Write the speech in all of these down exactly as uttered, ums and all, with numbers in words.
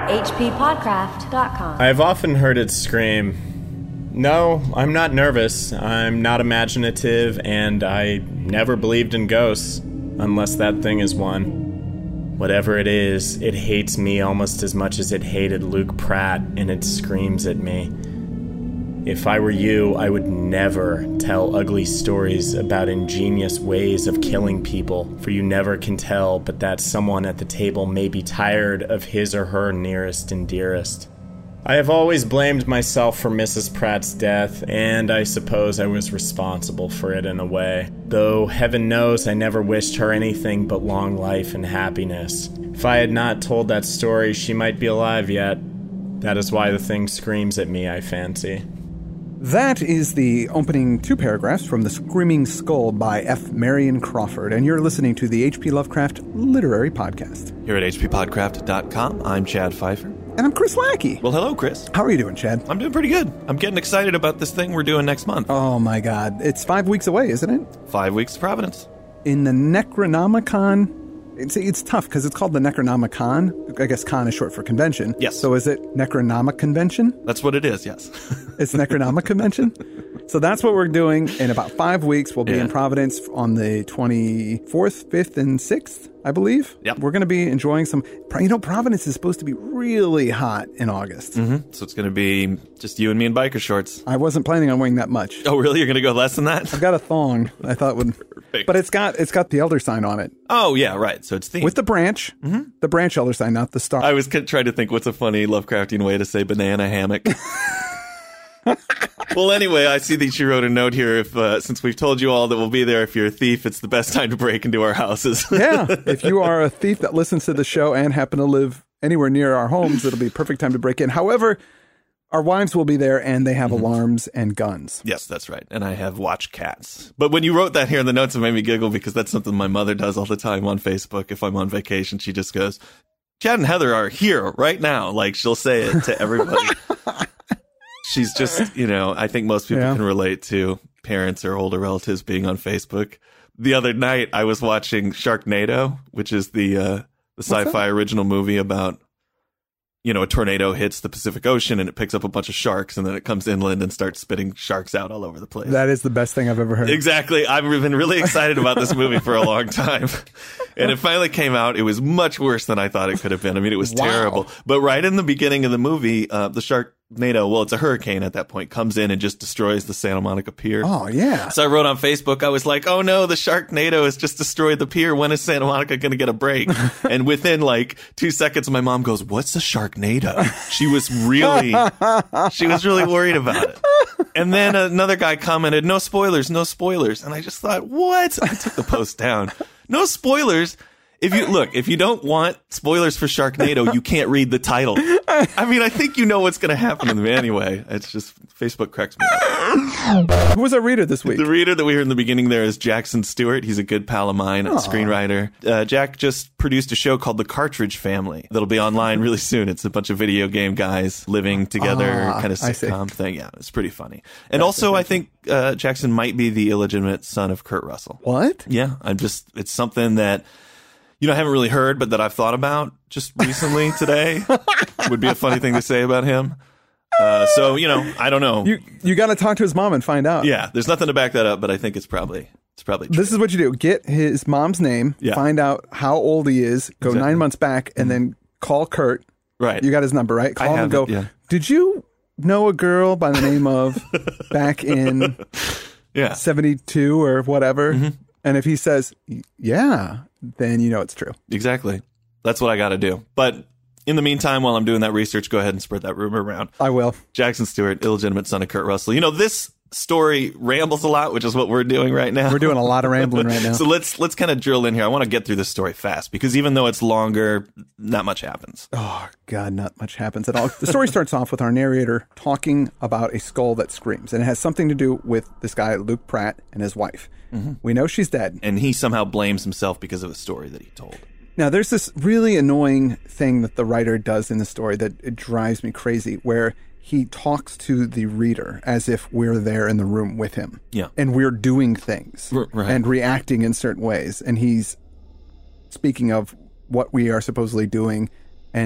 h p podcraft dot com. I've often heard it scream, "No, I'm not nervous, I'm not imaginative, and I never believed in ghosts, unless that thing is one. Whatever it is, it hates me almost as much as it hated Luke Pratt, and it screams at me. If I were you, I would never tell ugly stories about ingenious ways of killing people, for you never can tell but that someone at the table may be tired of his or her nearest and dearest. I have always blamed myself for Missus Pratt's death, and I suppose I was responsible for it in a way. Though heaven knows I never wished her anything but long life and happiness. If I had not told that story, she might be alive yet. That is why the thing screams at me, I fancy." That is the opening two paragraphs from The Screaming Skull by F. Marion Crawford, and you're listening to the H P. Lovecraft Literary Podcast. Here at h p podcraft dot com, I'm Chad Pfeiffer. And I'm Chris Lackey. Well, hello, Chris. How are you doing, Chad? I'm doing pretty good. I'm getting excited about this thing we're doing next month. Oh, my God. It's five weeks away, isn't it? Five weeks to Providence. In the Necronomicon... It's, it's tough because it's called the Necronomicon. I guess con is short for convention. Yes. So is it Necronomic Convention? That's what it is, yes. It's Necronomic Convention? So that's what we're doing. In about five weeks, we'll be yeah. in Providence on the twenty-fourth, fifth, and sixth, I believe. Yep. We're going to be enjoying some... You know, Providence is supposed to be really hot in August. Mm-hmm. So it's going to be just you and me in biker shorts. I wasn't planning on wearing that much. Oh, really? You're going to go less than that? I've got a thong I thought would... Perfect. But it's got it's got the elder sign on it. Oh, yeah, right. So it's themed. With the branch. Mm-hmm. The branch elder sign, not the star. I was trying to think what's a funny Lovecraftian way to say banana hammock. Well, anyway, I see that you wrote a note here. If uh, since we've told you all that we'll be there, if you're a thief, it's the best time to break into our houses. Yeah, if you are a thief that listens to the show and happen to live anywhere near our homes, it'll be a perfect time to break in. However, our wives will be there, and they have mm-hmm. alarms and guns. Yes, that's right. And I have watch cats. But when you wrote that here in the notes, it made me giggle because that's something my mother does all the time on Facebook. If I'm on vacation, she just goes, "Chad and Heather are here right now." Like, she'll say it to everybody. She's just, you know, I think most people yeah. can relate to parents or older relatives being on Facebook. The other night, I was watching Sharknado, which is the uh, the sci-fi original movie about, you know, a tornado hits the Pacific Ocean and it picks up a bunch of sharks, and then it comes inland and starts spitting sharks out all over the place. That is the best thing I've ever heard. Exactly. I've been really excited about this movie for a long time. And it finally came out. It was much worse than I thought it could have been. I mean, it was wow. terrible. But right in the beginning of the movie, uh, the Sharknado, well, it's a hurricane at that point, comes in and just destroys the Santa Monica Pier. Oh, yeah. So I wrote on Facebook, I was like, oh no, the Sharknado has just destroyed the pier. When is Santa Monica going to get a break? And within like two seconds, my mom goes, "What's a Sharknado?" She was really, she was really worried about it. And then another guy commented, "No spoilers, no spoilers." And I just thought, what? I took the post down. No spoilers. If you look, if you don't want spoilers for Sharknado, you can't read the title. I mean, I think you know what's going to happen in the anyway. It's just Facebook cracks me up. Who was our reader this week? The reader that we heard in the beginning there is Jackson Stewart. He's a good pal of mine, a Aww. screenwriter. Uh, Jack just produced a show called The Cartridge Family that'll be online really soon. It's a bunch of video game guys living together, ah, kind of sitcom thing. Yeah, it's pretty funny. And That's also, I think uh, Jackson might be the illegitimate son of Kurt Russell. What? Yeah, I'm just. It's something that, you know, I haven't really heard, but that I've thought about just recently today. Would be a funny thing to say about him. Uh, so, you know, I don't know. You you got to talk to his mom and find out. Yeah, there's nothing to back that up, but I think it's probably it's probably true. This is what you do. Get his mom's name, yeah. find out how old he is, go exactly. nine months back, and then call Kurt. Right. You got his number, right? Call I him have and go, it, yeah. "Did you know a girl by the name of back in yeah. seventy-two or whatever?" Mm-hmm. And if he says, "Yeah," then you know it's true. Exactly. That's what I got to do. But in the meantime, while I'm doing that research, go ahead and spread that rumor around. I will. Jackson Stewart, illegitimate son of Kurt Russell. You know, this story rambles a lot, which is what we're doing right now. We're doing a lot of rambling right now. So let's let's kind of drill in here. I want to get through this story fast because even though it's longer, not much happens. Oh, God, not much happens at all. The story starts off with our narrator talking about a skull that screams, and it has something to do with this guy, Luke Pratt, and his wife. Mm-hmm. We know she's dead. And he somehow blames himself because of a story that he told. Now, there's this really annoying thing that the writer does in the story that it drives me crazy, where he talks to the reader as if we're there in the room with him. Yeah. And we're doing things R- right. and reacting in certain ways. And he's speaking of what we are supposedly doing and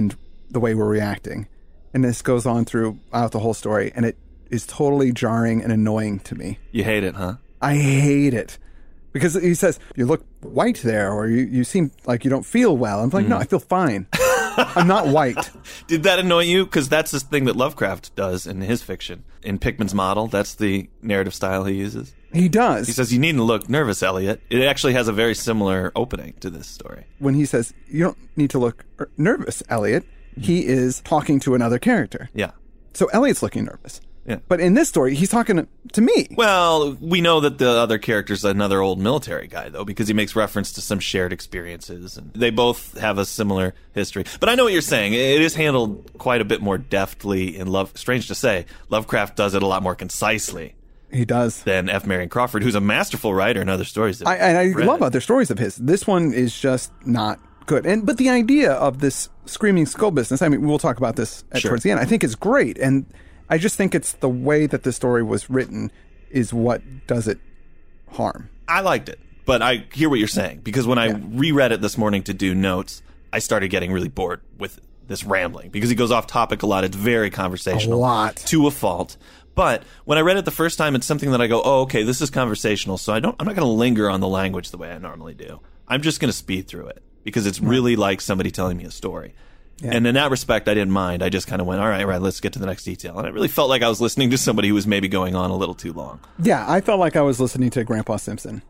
the way we're reacting. And this goes on throughout the whole story, and it is totally jarring and annoying to me. You hate it, huh? I hate it. Because he says, you look white there, or you, you seem like you don't feel well. I'm like, mm. no, I feel fine. I'm not white. Did that annoy you? Because that's the thing that Lovecraft does in his fiction. In Pickman's model, that's the narrative style he uses. He does. He says, you needn't look nervous, Elliot. It actually has a very similar opening to this story. When he says, you don't need to look nervous, Elliot, he is talking to another character. Yeah. So Elliot's looking nervous. Yeah. But in this story, he's talking to, to me. Well, we know that the other character's another old military guy, though, because he makes reference to some shared experiences, and they both have a similar history. But I know what you're saying. It is handled quite a bit more deftly in Love. Strange to say, Lovecraft does it a lot more concisely. He does. Than F. Marion Crawford, who's a masterful writer in other stories. I, and I read. love other stories of his. This one is just not good. And But the idea of this screaming skull business, I mean, we'll talk about this at, sure. towards the end, I think is great. And I just think it's the way that the story was written is what does it harm. I liked it, but I hear what you're saying, because when I yeah. reread it this morning to do notes, I started getting really bored with this rambling, because he goes off topic a lot. It's very conversational. A lot. To a fault. But when I read it the first time, it's something that I go, oh, okay, this is conversational, so I don't, I'm not going to linger on the language the way I normally do. I'm just going to speed through it, because it's really like somebody telling me a story. Yeah. And in that respect, I didn't mind. I just kind of went, all right, all right, let's get to the next detail. And I really felt like I was listening to somebody who was maybe going on a little too long. Yeah, I felt like I was listening to Grandpa Simpson.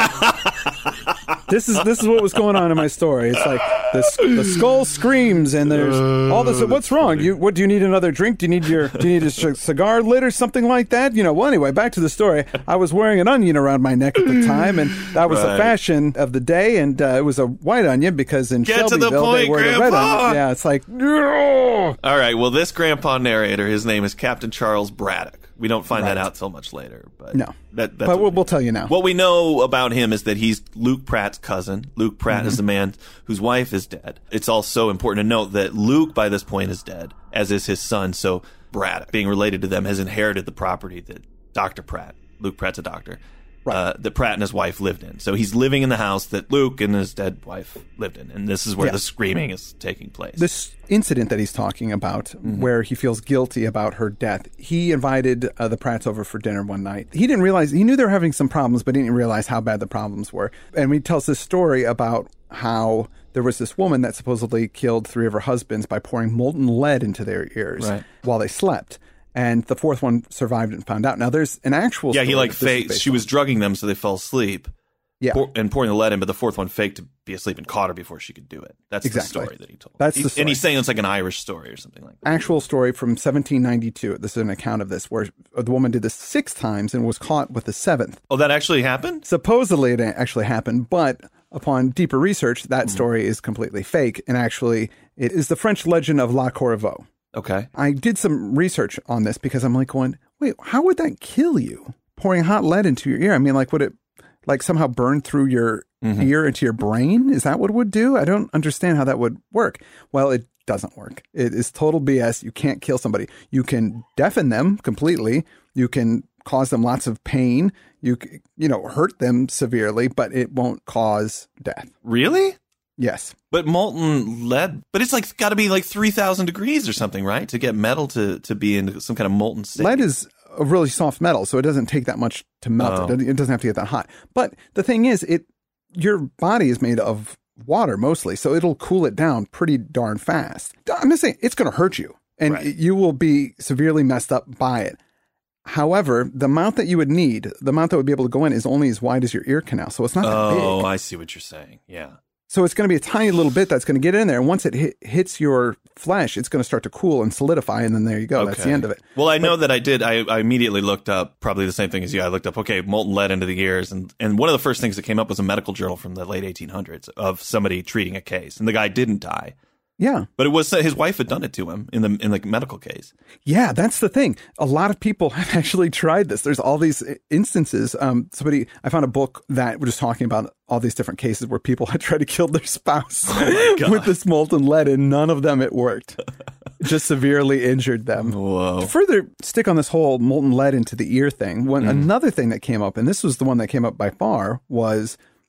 This is this is what was going on in my story. It's like the, the skull screams, and there's all this. What's wrong? You what? Do you need another drink? Do you need your do you need a c- cigar lit or something like that? You know. Well, anyway, back to the story. I was wearing an onion around my neck at the time, and that was right. the fashion of the day. And uh, it was a white onion because in Get Shelbyville to the point, they wear Grandpa. the red onion. Yeah, it's like. Ugh! All right. Well, this Grandpa narrator, his name is Captain Charles Braddock. We don't find right. that out till much later. But no. That, that's but we'll, we'll tell you now. What we know about him is that he's Luke Pratt's cousin. Luke Pratt mm-hmm. is the man whose wife is dead. It's also important to note that Luke, by this point, is dead, as is his son. So Braddock, being related to them, has inherited the property that Doctor Pratt, Luke Pratt's a doctor, right. uh, that Pratt and his wife lived in. So he's living in the house that Luke and his dead wife lived in. And this is where yeah. the screaming is taking place. This incident that he's talking about, mm-hmm. where he feels guilty about her death, he invited uh, the Pratts over for dinner one night. He didn't realize, he knew they were having some problems, but he didn't realize how bad the problems were. And he tells this story about how there was this woman that supposedly killed three of her husbands by pouring molten lead into their ears right. while they slept. And the fourth one survived and found out. Now, there's an actual Yeah, story he like faked. She was drugging them so they fell asleep. Yeah. Pour, and pouring the lead in, but the fourth one faked to be asleep and caught her before she could do it. That's exactly. the story that he told. That's he, the story. And he's saying it's like an Irish story or something like that. Actual story from seventeen ninety-two. This is an account of this, where the woman did this six times and was caught with the seventh. Oh, that actually happened? Supposedly it actually happened, but upon deeper research, that mm-hmm. story is completely fake. And actually, it is the French legend of La Corriveau. Okay. I did some research on this because I'm like going, wait, how would that kill you? Pouring hot lead into your ear? I mean, like, would it like somehow burn through your mm-hmm. ear into your brain? Is that what it would do? I don't understand how that would work. Well, it doesn't work. It is total B S. You can't kill somebody. You can deafen them completely. You can cause them lots of pain. You, you know, hurt them severely, but it won't cause death. Really? Yes. But molten lead, but it's like got to be like three thousand degrees or something, right? To get metal to, to be in some kind of molten state. Lead is a really soft metal, so it doesn't take that much to melt oh. it. It doesn't have to get that hot. But the thing is, it your body is made of water mostly, so it'll cool it down pretty darn fast. I'm just saying, it's going to hurt you, and right. you will be severely messed up by it. However, the amount that you would need, the amount that would be able to go in is only as wide as your ear canal, so it's not that big. Oh, I see what you're saying. Yeah. So it's going to be a tiny little bit that's going to get in there. And once it hit, hits your flesh, it's going to start to cool and solidify. And then there you go. Okay. That's the end of it. Well, I but, know that I did. I, I immediately looked up probably the same thing as you. I looked up, okay, molten lead into the ears. And, and one of the first things that came up was a medical journal from the late eighteen hundreds of somebody treating a case. And the guy didn't die. Yeah. But it was his wife had done it to him in the in the medical case. Yeah, that's the thing. A lot of people have actually tried this. There's all these instances. Um, somebody, I found a book that was just talking about all these different cases where people had tried to kill their spouse oh with this molten lead, and none of them it worked. Just severely injured them. Whoa. To further stick on this whole molten lead into the ear thing, when mm. another thing that came up, and this was the one that came up by far, was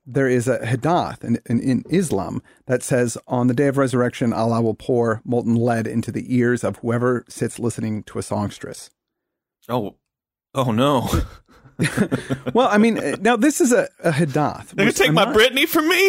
there is a hadith in, in, in Islam that says, on the day of resurrection, Allah will pour molten lead into the ears of whoever sits listening to a songstress. Oh, oh no. Well, I mean, now this is a, a hadith. They're going to take I'm my not... Britney from me?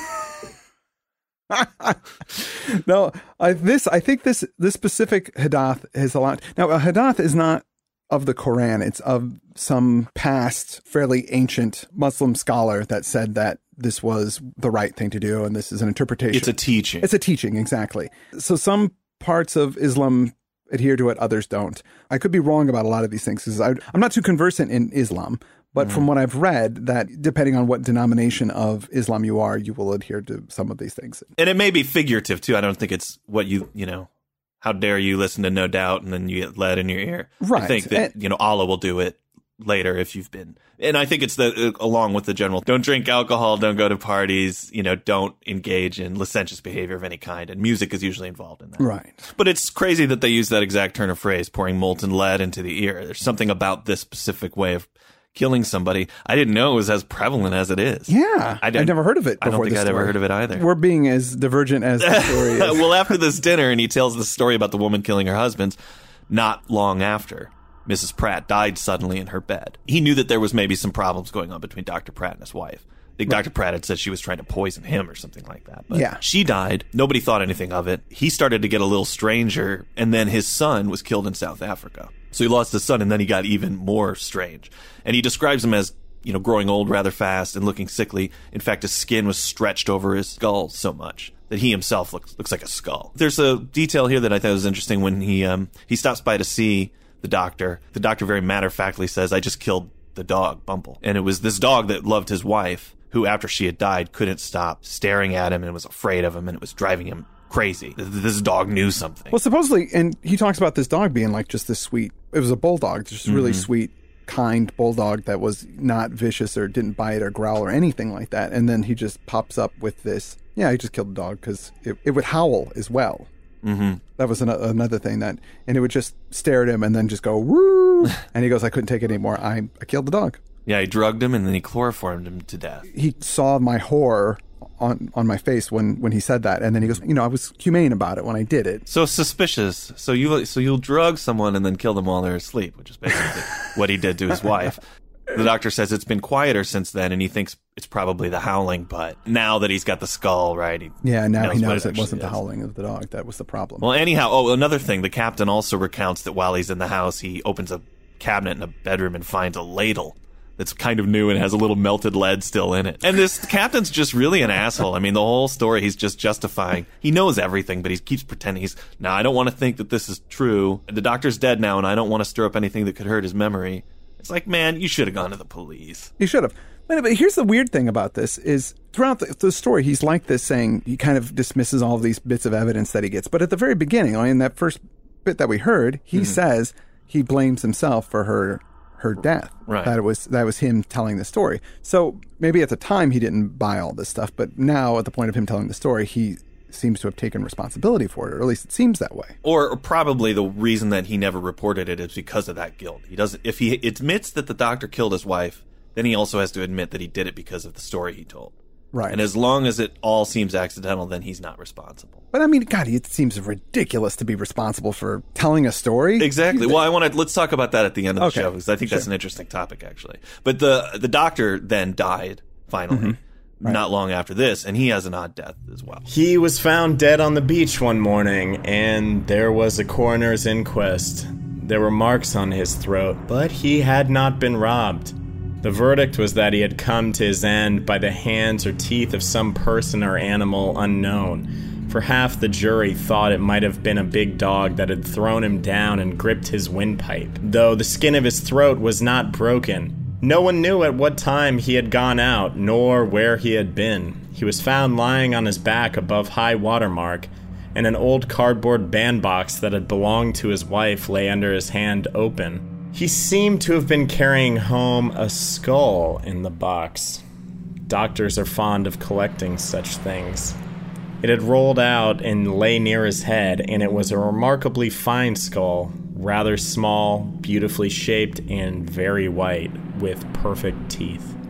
No, I, this, I think this, this specific hadith is a lot. Now, a hadith is not of the Quran. It's of some past, fairly ancient Muslim scholar that said that this was the right thing to do, and this is an interpretation. It's a teaching. It's a teaching, exactly. So some parts of Islam adhere to it, others don't. I could be wrong about a lot of these things, because I'm not too conversant in Islam, but mm. from what I've read, that depending on what denomination of Islam you are, you will adhere to some of these things. And it may be figurative, too. I don't think it's what you, you know, how dare you listen to No Doubt and then you get lead in your ear. Right. I think that, and, you know, Allah will do it later if you've been. And I think it's the along with the general, don't drink alcohol, don't go to parties, you know, don't engage in licentious behavior of any kind. And music is usually involved in that. Right. But it's crazy that they use that exact turn of phrase, pouring molten lead into the ear. There's something about this specific way of killing somebody. I didn't know it was as prevalent as it is. Yeah. I'd never heard of it before. I don't think this I'd story. ever heard of it either. We're being as divergent as the story is. Well, after this dinner, and he tells the story about the woman killing her husband, not long after, Missus Pratt died suddenly in her bed. He knew that there was maybe some problems going on between Doctor Pratt and his wife. I think right. Doctor Pratt had said she was trying to poison him or something like that. But yeah. She died. Nobody thought anything of it. He started to get a little stranger, and then his son was killed in South Africa. So he lost his son, and then he got even more strange. And he describes him as, you know, growing old rather fast and looking sickly. In fact, his skin was stretched over his skull so much that he himself looks looks like a skull. There's a detail here that I thought was interesting when he um he stops by to see the doctor. The doctor very matter-of-factly says, I just killed the dog, Bumble. And it was this dog that loved his wife, who after she had died couldn't stop staring at him and was afraid of him, and it was driving him crazy. This dog knew something. Well, supposedly, and he talks about this dog being like just this sweet, it was a bulldog, just mm-hmm. really sweet, kind bulldog that was not vicious or didn't bite or growl or anything like that. And then he just pops up with this, yeah, he just killed the dog because it, it would howl as well. Mm-hmm. That was an, another thing that, and it would just stare at him and then just go, woo. And he goes, I couldn't take it anymore. I, I killed the dog. Yeah, he drugged him and then he chloroformed him to death. He saw my horror on, on my face when, when he said that. And then he goes, you know, I was humane about it when I did it. So suspicious. So you, so you'll drug someone and then kill them while they're asleep, which is basically what he did to his wife. The doctor says it's been quieter since then, and he thinks it's probably the howling, but now that he's got the skull, right? He yeah, now knows he knows it, it wasn't is. the howling of the dog. That was the problem. Well, anyhow, oh, another thing. The captain also recounts that while he's in the house, he opens a cabinet in a bedroom and finds a ladle that's kind of new and has a little melted lead still in it. And this captain's just really an asshole. I mean, the whole story, he's just justifying. He knows everything, but he keeps pretending he's, now, I don't want to think that this is true. The doctor's dead now, and I don't want to stir up anything that could hurt his memory. It's like, man, you should have gone to the police. You should have. But here's the weird thing about this is throughout the, the story, he's like this, saying he kind of dismisses all of these bits of evidence that he gets. But at the very beginning, in that first bit that we heard, he mm-hmm. says he blames himself for her her death. Right. That it was that was him telling the story. So maybe at the time he didn't buy all this stuff, but now at the point of him telling the story, he seems to have taken responsibility for it, or at least it seems that way. Or, or probably the reason that he never reported it is because of that guilt. He doesn't. If he admits that the doctor killed his wife, then he also has to admit that he did it because of the story he told. Right. And as long as it all seems accidental, then he's not responsible. But I mean, God, it seems ridiculous to be responsible for telling a story. Exactly. Well, I want to let's talk about that at the end of the okay. show, because I think sure. that's an interesting topic, actually. But the the doctor then died finally. Mm-hmm. Right. Not long after this, and he has an odd death as well. He was found dead on the beach one morning, and there was a coroner's inquest. There were marks on his throat, but he had not been robbed. The verdict was that he had come to his end by the hands or teeth of some person or animal unknown. For half the jury thought it might have been a big dog that had thrown him down and gripped his windpipe, though the skin of his throat was not broken. No one knew at what time he had gone out, nor where he had been. He was found lying on his back above high water mark, and an old cardboard bandbox that had belonged to his wife lay under his hand open. He seemed to have been carrying home a skull in the box. Doctors are fond of collecting such things. It had rolled out and lay near his head, and it was a remarkably fine skull, rather small, beautifully shaped, and very white, with perfect teeth.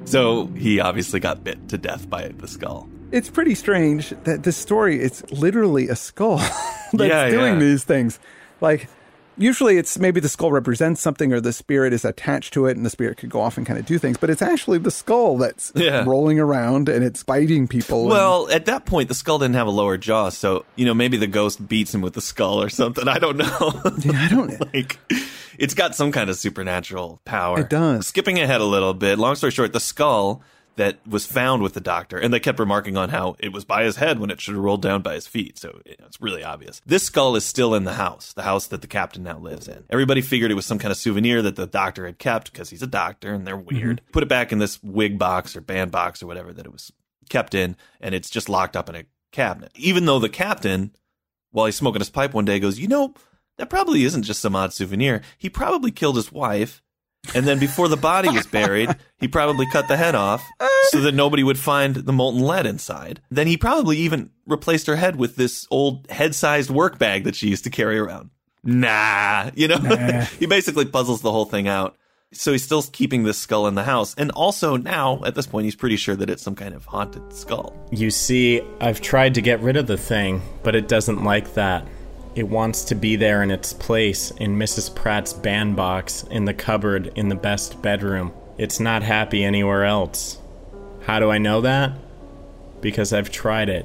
So he obviously got bit to death by the skull. It's pretty strange that this story, it's literally a skull that's yeah, doing yeah. these things. Like, usually it's maybe the skull represents something or the spirit is attached to it and the spirit could go off and kind of do things, but it's actually the skull that's yeah. rolling around and it's biting people. Well, and... at that point, the skull didn't have a lower jaw, so, you know, maybe the ghost beats him with the skull or something. I don't know. Yeah, I don't like, it's got some kind of supernatural power. It does. Skipping ahead a little bit, long story short, the skull that was found with the doctor, and they kept remarking on how it was by his head when it should have rolled down by his feet, so you know, it's really obvious. This skull is still in the house, the house that the captain now lives in. Everybody figured it was some kind of souvenir that the doctor had kept, because he's a doctor, and they're weird. Mm-hmm. Put it back in this wig box or band box or whatever that it was kept in, and it's just locked up in a cabinet. Even though the captain, while he's smoking his pipe one day, goes, you know, that probably isn't just some odd souvenir. He probably killed his wife, and then before the body was buried, he probably cut the head off so that nobody would find the molten lead inside. Then he probably even replaced her head with this old head-sized work bag that she used to carry around. Nah, you know, nah. He basically puzzles the whole thing out. So he's still keeping this skull in the house. And also now, at this point, he's pretty sure that it's some kind of haunted skull. You see, I've tried to get rid of the thing, but it doesn't like that. It wants to be there in its place in Missus Pratt's bandbox in the cupboard in the best bedroom. It's not happy anywhere else. How do I know that? Because I've tried it.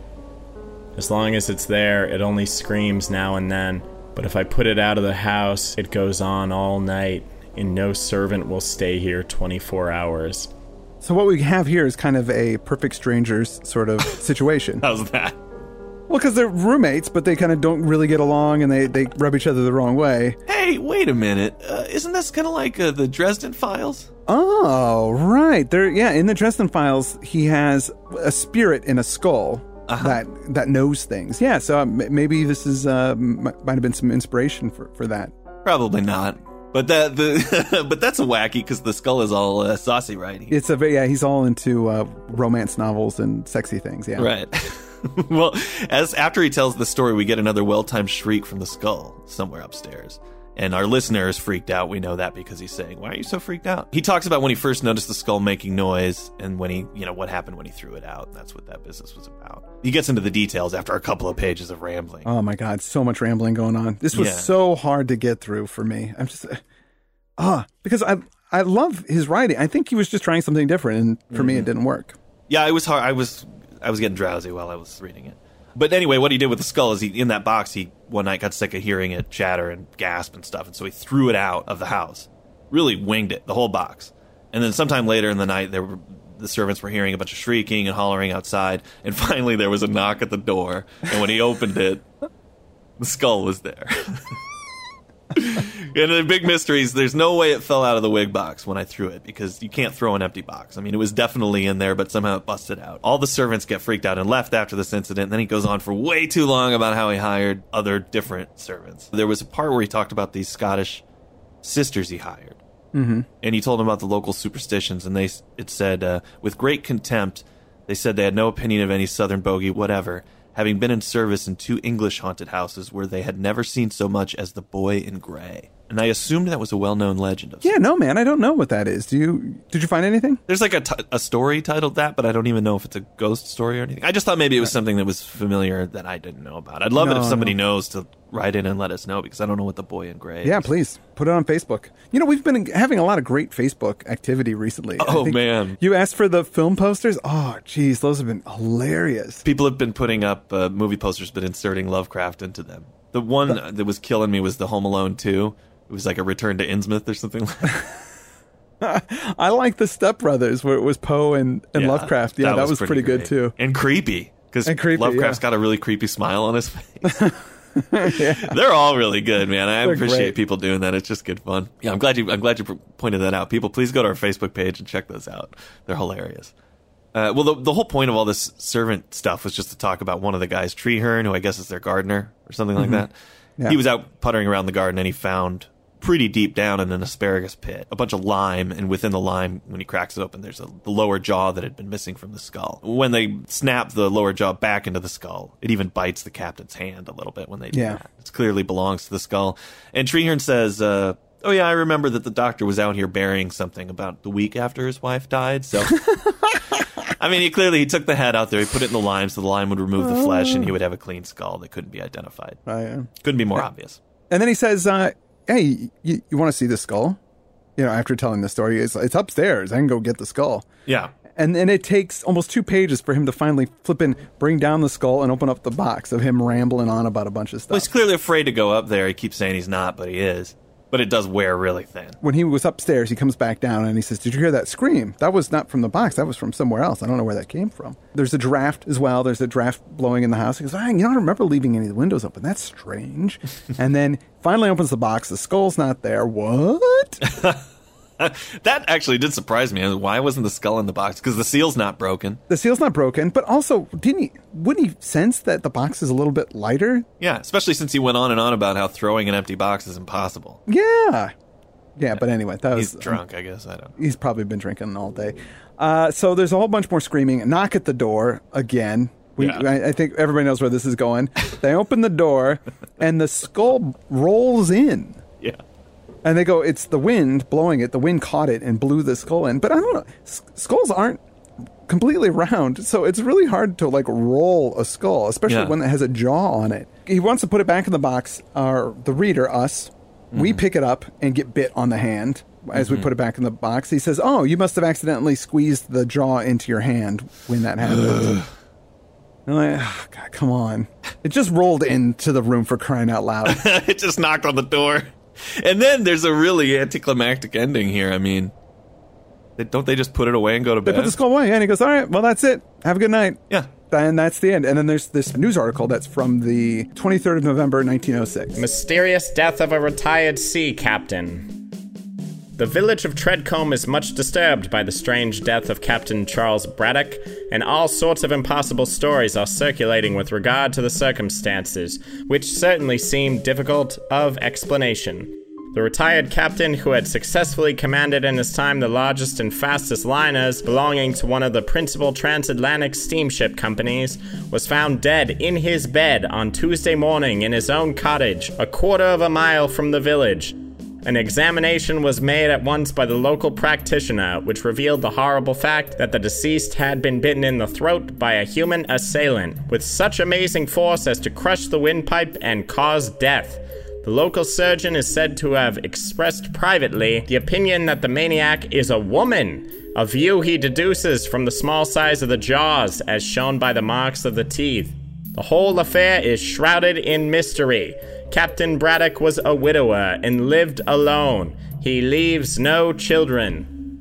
As long as it's there, it only screams now and then. But if I put it out of the house, it goes on all night, and no servant will stay here twenty-four hours. So what we have here is kind of a Perfect Strangers sort of situation. How's that? Well, because they're roommates, but they kind of don't really get along, and they, they rub each other the wrong way. Hey, wait a minute. Uh, isn't this kind of like uh, the Dresden Files? Oh, right. There, yeah, in the Dresden Files, he has a spirit in a skull uh-huh. that that knows things. Yeah, so um, maybe this is uh, might have been some inspiration for, for that. Probably not. But that the but that's a wacky because the skull is all uh, saucy, right? He, it's a yeah. He's all into uh, romance novels and sexy things. Yeah, right. Well, as after he tells the story, we get another well-timed shriek from the skull somewhere upstairs. And our listener is freaked out. We know that because he's saying, why are you so freaked out? He talks about when he first noticed the skull making noise and when he, you know, what happened when he threw it out. That's what that business was about. He gets into the details after a couple of pages of rambling. Oh my God, so much rambling going on. This was yeah. so hard to get through for me. I'm just, ah, uh, because I I love his writing. I think he was just trying something different, and for mm-hmm. me, it didn't work. Yeah, it was hard. I was I was getting drowsy while I was reading it. But anyway, what he did with the skull is he, in that box, he one night got sick of hearing it chatter and gasp and stuff, and so he threw it out of the house. Really winged it, the whole box. And then sometime later in the night, there were, the servants were hearing a bunch of shrieking and hollering outside, and finally there was a knock at the door, and when he opened it, the skull was there. And the big mystery is there's no way it fell out of the wig box when I threw it, because you can't throw an empty box. I mean, it was definitely in there, but somehow it busted out. All the servants get freaked out and left after this incident, and then he goes on for way too long about how he hired other different servants. There was a part where he talked about these Scottish sisters he hired. Mm-hmm. And he told them about the local superstitions, and they it said, uh, with great contempt, they said they had no opinion of any southern bogey, whatever, having been in service in two English haunted houses where they had never seen so much as the boy in gray. And I assumed that was a well-known legend of Yeah, no, man, I don't know what that is. Do you? Did you find anything? There's like a, t- a story titled that, but I don't even know if it's a ghost story or anything. I just thought maybe it was something that was familiar that I didn't know about. I'd love no, it if somebody no. knows to write in and let us know, because I don't know what the boy in gray Yeah, is. please. Put it on Facebook. You know, we've been having a lot of great Facebook activity recently. Oh, man. You asked for the film posters? Oh, geez, those have been hilarious. People have been putting up uh, movie posters, but inserting Lovecraft into them. The one the- that was killing me was the Home Alone two. It was like a Return to Innsmouth or something like that. I like the Step Brothers, where it was Poe and, and yeah, Lovecraft. Yeah, that, that was, was pretty, pretty good, too. And creepy, because Lovecraft's yeah. got a really creepy smile on his face. Yeah. They're all really good, man. I They're appreciate great. people doing that. It's just good fun. Yeah, I'm glad you I'm glad you pointed that out. People, please go to our Facebook page and check those out. They're hilarious. Uh, well, the, the whole point of all this servant stuff was just to talk about one of the guys, Treeherne, who I guess is their gardener or something mm-hmm. like that. Yeah. He was out puttering around the garden, and he found pretty deep down in an asparagus pit a bunch of lime, and within the lime, when he cracks it open, there's a, the lower jaw that had been missing from the skull. When they snap the lower jaw back into the skull, it even bites the captain's hand a little bit when they do yeah. that. It clearly belongs to the skull. And Treeherne says, uh, Oh, yeah, I remember that the doctor was out here burying something about the week after his wife died, so... I mean, he clearly he took the head out there, he put it in the lime, so the lime would remove the flesh, and he would have a clean skull that couldn't be identified. Oh, yeah. Couldn't be more obvious. And then he says, uh, hey, you, you want to see the skull? You know, after telling the story, it's, it's upstairs. I can go get the skull. Yeah. And then it takes almost two pages for him to finally flip in, bring down the skull, and open up the box of him rambling on about a bunch of stuff. Well, he's clearly afraid to go up there. He keeps saying he's not, but he is. But it does wear really thin. When he was upstairs, he comes back down and he says, did you hear that scream? That was not from the box. That was from somewhere else. I don't know where that came from. There's a draft as well. There's a draft blowing in the house. He goes, ah, you know, I don't remember leaving any of the windows open. That's strange. And then finally opens the box. The skull's not there. What? That actually did surprise me. Why wasn't the skull in the box? Because the seal's not broken. The seal's not broken, but also, didn't he? Wouldn't he sense that the box is a little bit lighter? Yeah, especially since he went on and on about how throwing an empty box is impossible. Yeah. Yeah, but anyway, that was... He's drunk, I guess. I don't know. He's probably been drinking all day. Uh, so there's a whole bunch more screaming. A knock at the door again. We, Yeah. I, I think everybody knows where this is going. They open the door, and the skull rolls in. Yeah. And they go, it's the wind blowing it. The wind caught it and blew the skull in. But I don't know. S- skulls aren't completely round, so it's really hard to, like, roll a skull, especially Yeah. one that has a jaw on it. He wants to put it back in the box. Our, the reader, us, mm-hmm. we pick it up and get bit on the hand as mm-hmm. we put it back in the box. He says, oh, you must have accidentally squeezed the jaw into your hand when that happened. I'm like, oh, God, come on. It just rolled into the room, for crying out loud. It just knocked on the door. And then there's a really anticlimactic ending here. I mean, they, don't they just put it away and go to They bed? put the skull away, and he goes, all right, well, that's it. Have a good night. Yeah. And that's the end. And then there's this news article that's from the twenty-third of November, nineteen oh six. Mysterious death of a retired sea captain. The village of Treadcombe is much disturbed by the strange death of Captain Charles Braddock, and all sorts of impossible stories are circulating with regard to the circumstances, which certainly seem difficult of explanation. The retired captain, who had successfully commanded in his time the largest and fastest liners belonging to one of the principal transatlantic steamship companies, was found dead in his bed on Tuesday morning in his own cottage, a quarter of a mile from the village. An examination was made at once by the local practitioner, which revealed the horrible fact that the deceased had been bitten in the throat by a human assailant, with such amazing force as to crush the windpipe and cause death. The local surgeon is said to have expressed privately the opinion that the maniac is a woman, a view he deduces from the small size of the jaws, as shown by the marks of the teeth. The whole affair is shrouded in mystery. Captain Braddock was a widower and lived alone. He leaves no children.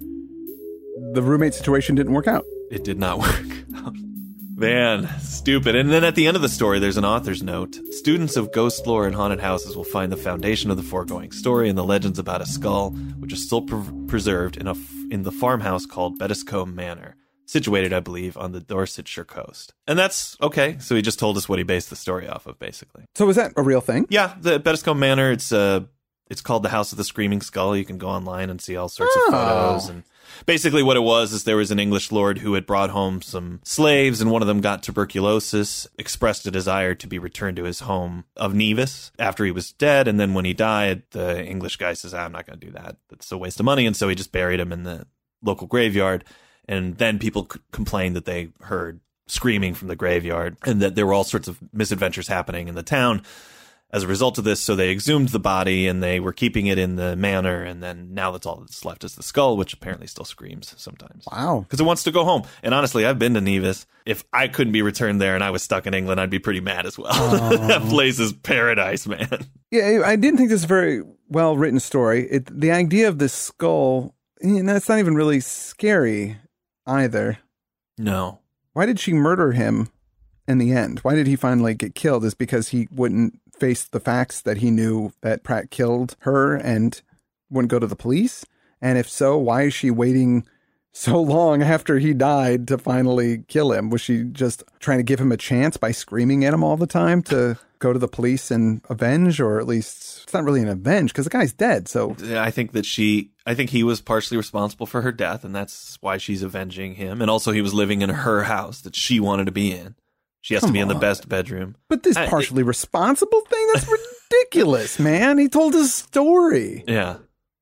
The roommate situation didn't work out. It did not work out. Man, stupid. And then at the end of the story, there's an author's note. Students of ghost lore and haunted houses will find the foundation of the foregoing story in the legends about a skull, which is still pre- preserved in a f- in the farmhouse called Bettiscombe Manor, situated, I believe, on the Dorsetshire coast. And that's okay. So he just told us what he based the story off of, basically. So is that a real thing? Yeah, the Bettiscombe Manor, it's uh, it's called the House of the Screaming Skull. You can go online and see all sorts Oh. of photos. And basically what it was is there was an English lord who had brought home some slaves, and one of them got tuberculosis, expressed a desire to be returned to his home of Nevis after he was dead. And then when he died, the English guy says, I'm not going to do that. That's a waste of money. And so he just buried him in the local graveyard. And then people c- complained that they heard screaming from the graveyard and that there were all sorts of misadventures happening in the town as a result of this. So they exhumed the body and they were keeping it in the manor. And then now that's all that's left is the skull, which apparently still screams sometimes. Wow. Because it wants to go home. And honestly, I've been to Nevis. If I couldn't be returned there and I was stuck in England, I'd be pretty mad as well. Oh. That place is paradise, man. Yeah, I didn't think this was a very well-written story. It, the idea of this skull, you know, it's not even really scary either. No. Why did she murder him in the end? Why did he finally get killed? Is because he wouldn't face the facts that he knew that Pratt killed her and wouldn't go to the police? And if so, why is she waiting so long after he died to finally kill him? Was she just trying to give him a chance by screaming at him all the time to go to the police and avenge? Or at least it's not really an avenge because the guy's dead. So I think that she, I think he was partially responsible for her death, and that's why she's avenging him. And also he was living in her house that she wanted to be in. She has Come to be in the on. best bedroom. But this I- partially responsible thing, that's ridiculous, man. He told his story. Yeah.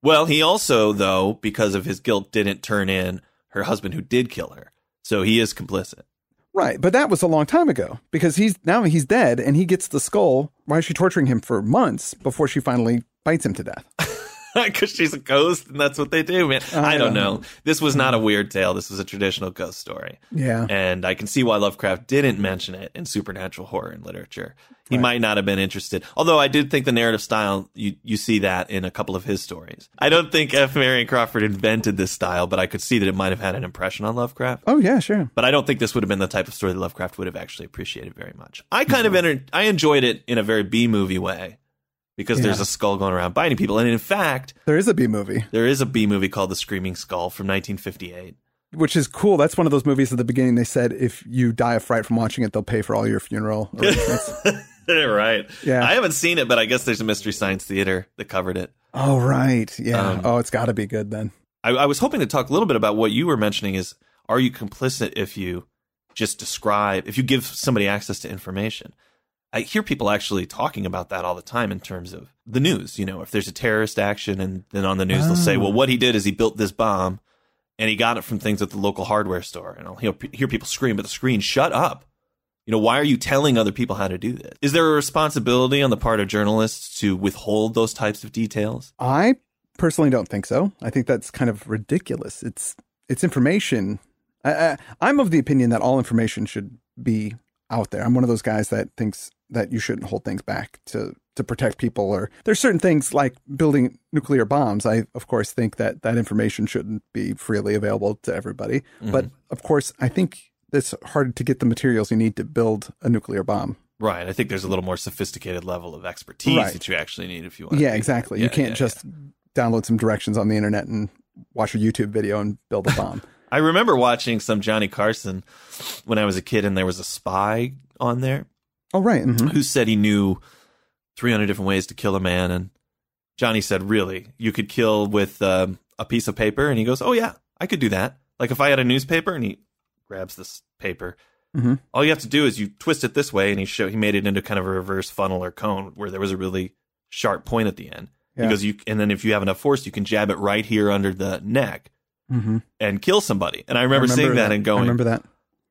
Well, he also, though, because of his guilt, didn't turn in her husband who did kill her. So he is complicit. Right, but that was a long time ago because he's now he's dead and he gets the skull. Why is she torturing him for months before she finally bites him to death? Because she's a ghost and that's what they do, man. I, I don't know. know. This was not a weird tale. This was a traditional ghost story. Yeah. And I can see why Lovecraft didn't mention it in supernatural horror and literature. He right. might not have been interested. Although I did think the narrative style, you, you see that in a couple of his stories. I don't think F. Marion Crawford invented this style, but I could see that it might have had an impression on Lovecraft. Oh, yeah, sure. But I don't think this would have been the type of story that Lovecraft would have actually appreciated very much. I kind mm-hmm. of enter- I enjoyed it in a very B-movie way. Because yeah. there's a skull going around biting people. And in fact... There is a B-movie. There is a B-movie called The Screaming Skull from nineteen fifty-eight. Which is cool. That's one of those movies at the beginning they said if you die of fright from watching it, they'll pay for all your funeral arrangements. Right. Yeah. I haven't seen it, but I guess there's a Mystery Science Theater that covered it. Oh, right. Yeah. Um, oh, it's got to be good then. I, I was hoping to talk a little bit about what you were mentioning is, are you complicit if you just describe, if you give somebody access to information? I hear people actually talking about that all the time in terms of the news. You know, if there's a terrorist action and then on the news, oh. they'll say, well, what he did is he built this bomb and he got it from things at the local hardware store. And I'll hear, hear people scream, but the screen, shut up. You know, why are you telling other people how to do this? Is there a responsibility on the part of journalists to withhold those types of details? I personally don't think so. I think that's kind of ridiculous. It's it's information. I, I, I'm of the opinion that all information should be out there. I'm one of those guys that thinks that you shouldn't hold things back to to protect people, or there's certain things like building nuclear bombs. I, of course, think that that information shouldn't be freely available to everybody. Mm-hmm. But of course, I think it's hard to get the materials you need to build a nuclear bomb. Right. I think there's a little more sophisticated level of expertise right. that you actually need if you want. Yeah, to exactly. Yeah, you can't yeah, just yeah. download some directions on the internet and watch a YouTube video and build a bomb. I remember watching some Johnny Carson when I was a kid, and there was a spy on there. Oh, right. Mm-hmm. Who said he knew three hundred different ways to kill a man. And Johnny said, really? You could kill with um, a piece of paper? And he goes, oh, yeah, I could do that. Like if I had a newspaper, and he grabs this paper. Mm-hmm. All you have to do is you twist it this way. And he show, he made it into kind of a reverse funnel or cone where there was a really sharp point at the end. Yeah. He goes, you, and then if you have enough force, you can jab it right here under the neck mm-hmm. and kill somebody. And I remember, I remember seeing that, that and going, I remember that.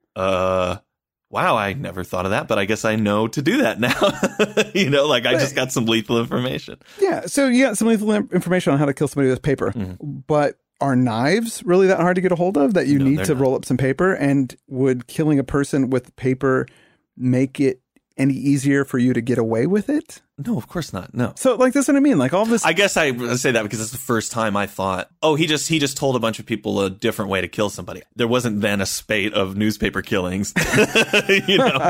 Uh, wow, I never thought of that, but I guess I know to do that now. You know, like I just got some lethal information. Yeah, so you got some lethal information on how to kill somebody with paper. Mm-hmm. But are knives really that hard to get a hold of that you no, need to not. roll up some paper? And would killing a person with paper make it any easier for you to get away with it? No, of course not. No. So, like, that's what I mean. Like, all this. I guess I say that because it's the first time I thought, oh, he just he just told a bunch of people a different way to kill somebody. There wasn't then a spate of newspaper killings, you know.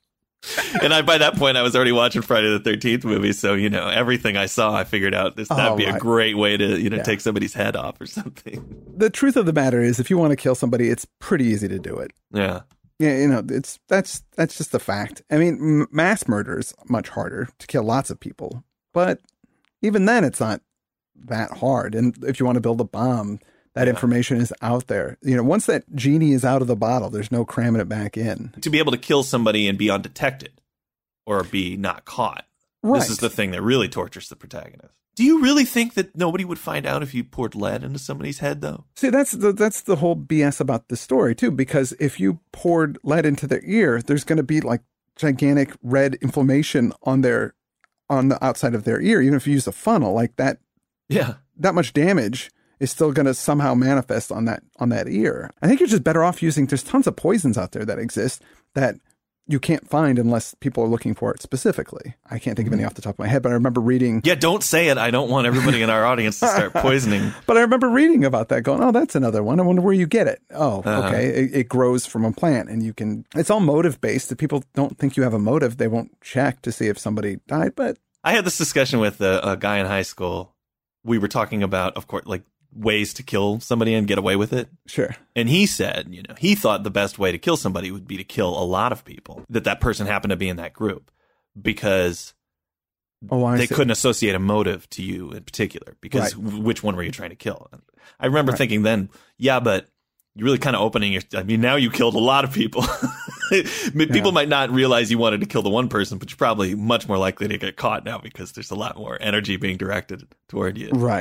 And I by that point I was already watching Friday the thirteenth movie, so you know everything I saw, I figured out this that'd oh, be right. a great way to you know yeah. take somebody's head off or something. The truth of the matter is, if you want to kill somebody, it's pretty easy to do it. Yeah. Yeah, you know, it's that's that's just a fact. I mean, m- mass murder is much harder to kill lots of people, but even then, it's not that hard. And if you want to build a bomb, that yeah. information is out there. You know, once that genie is out of the bottle, there's no cramming it back in. To be able to kill somebody and be undetected or be not caught. Right. This is the thing that really tortures the protagonist. Do you really think that nobody would find out if you poured lead into somebody's head, though? See, that's the, that's the whole B S about the story, too, because if you poured lead into their ear, there's going to be like gigantic red inflammation on their on the outside of their ear, even if you use a funnel like that. Yeah. That much damage is still going to somehow manifest on that on that ear. I think you're just better off using, there's tons of poisons out there that exist that you can't find unless people are looking for it specifically. I can't think of any off the top of my head, but I remember reading... Yeah, don't say it. I don't want everybody in our audience to start poisoning. But I remember reading about that going, oh, that's another one. I wonder where you get it. Oh, uh-huh. okay. It, it grows from a plant and you can... It's all motive-based. If people don't think you have a motive, they won't check to see if somebody died, but... I had this discussion with a, a guy in high school. We were talking about, of course, like, ways to kill somebody and get away with it. Sure. And he said, you know, he thought the best way to kill somebody would be to kill a lot of people, that that person happened to be in that group, because oh, they see. couldn't associate a motive to you in particular, because right. w- which one were you trying to kill? I remember right. thinking then, yeah, but you're really kind of opening your, I mean, now you killed a lot of people. People yeah. might not realize you wanted to kill the one person, but you're probably much more likely to get caught now because there's a lot more energy being directed toward you. Right.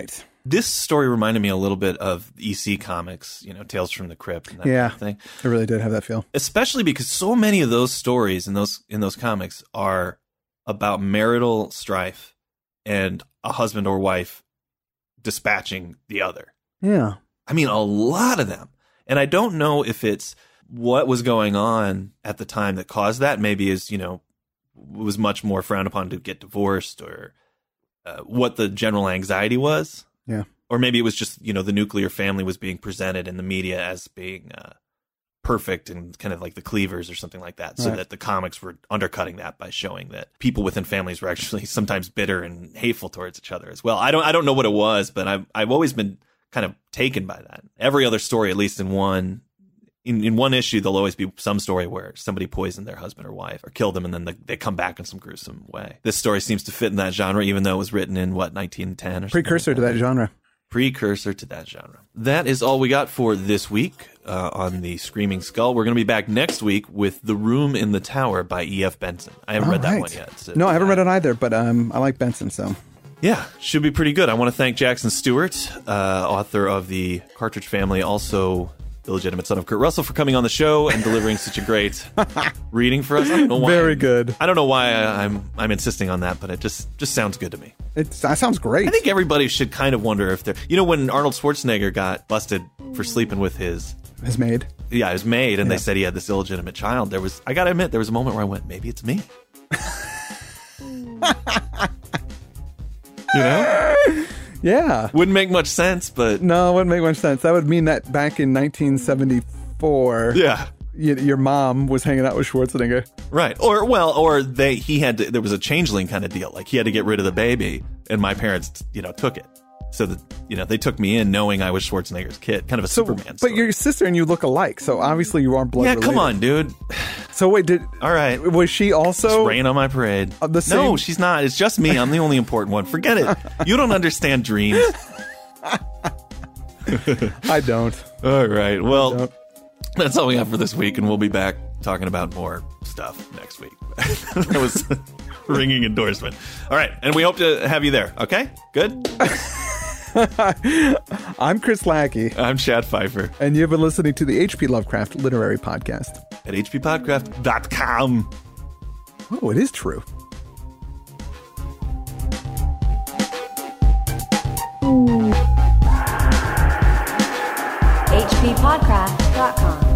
This story reminded me a little bit of E C Comics, you know, Tales from the Crypt and that Yeah, kind of thing. it really did have that feel. Especially because so many of those stories in those in those comics are about marital strife and a husband or wife dispatching the other. Yeah. I mean, a lot of them. And I don't know if it's what was going on at the time that caused that. Maybe is, you know, was much more frowned upon to get divorced, or uh, what the general anxiety was. Yeah. Or maybe it was just, you know, the nuclear family was being presented in the media as being uh, perfect and kind of like the Cleavers or something like that. So Right. that the comics were undercutting that by showing that people within families were actually sometimes bitter and hateful towards each other as well. I don't, I don't know what it was, but I've, I've always been kind of taken by that. Every other story, at least in one, in, in one issue, there'll always be some story where somebody poisoned their husband or wife or killed them, and then the, they come back in some gruesome way. This story seems to fit in that genre, even though it was written in, what, nineteen ten or Precursor something like to that genre. Precursor to that genre. That is all we got for this week uh, on the Screaming Skull. We're going to be back next week with The Room in the Tower by E F Benson. I haven't All read that right. one yet. So No, I haven't read it either, but um, I like Benson, so. Yeah, should be pretty good. I want to thank Jackson Stewart, uh, author of The Cartridge Family, also illegitimate son of Kurt Russell, for coming on the show and delivering such a great reading for us. I don't know why. Very good. I don't know why I, I'm I'm insisting on that, but it just just sounds good to me. It's, that sounds great. I think everybody should kind of wonder if they're, you know, when Arnold Schwarzenegger got busted for sleeping with his, His maid. yeah, his maid, and Yeah. they said he had this illegitimate child. There was, I gotta admit, there was a moment where I went, maybe it's me. You know, Yeah. wouldn't make much sense, but No, it wouldn't make much sense. That would mean that back in nineteen seventy-four, yeah. y- your mom was hanging out with Schwarzenegger. Right. Or, well, or they, he had to, there was a changeling kind of deal. Like he had to get rid of the baby, and my parents, you know, took it. So that, you know, they took me in knowing I was Schwarzenegger's kid, kind of a So, Superman but story. your sister and you look alike, so obviously you are blood yeah, related. come on, dude. So wait, did All right. was she also? Rain on my parade. Uh, the same- No, she's not. It's just me. I'm the only important one. Forget it. You don't understand dreams. I don't. All right. Well, don't. that's all we have for this week, and we'll be back talking about more stuff next week. That was a ringing endorsement. All right. And we hope to have you there. Okay? Good? I'm Chris Lackey, I'm Chad Pfeiffer and you've been listening to the H P Lovecraft Literary Podcast. at h p podcast dot com. Oh, it is true. h p podcraft dot com